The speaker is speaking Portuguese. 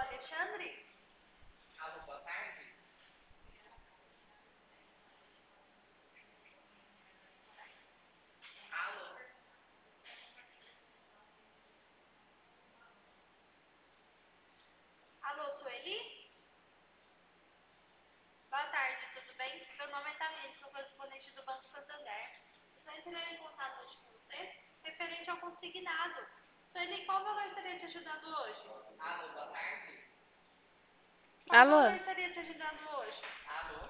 Alexandre? Alô, boa tarde. Alô, Alô, Sueli? Boa tarde, tudo bem? Meu nome é Tamires, sou correspondente do Banco Santander. Estou entrando em contato hoje com você, referente ao consignado. Sueli, qual valor estaria te ajudando hoje? alô, boa tarde. Qual Alô? valor estaria te ajudando hoje? Alô.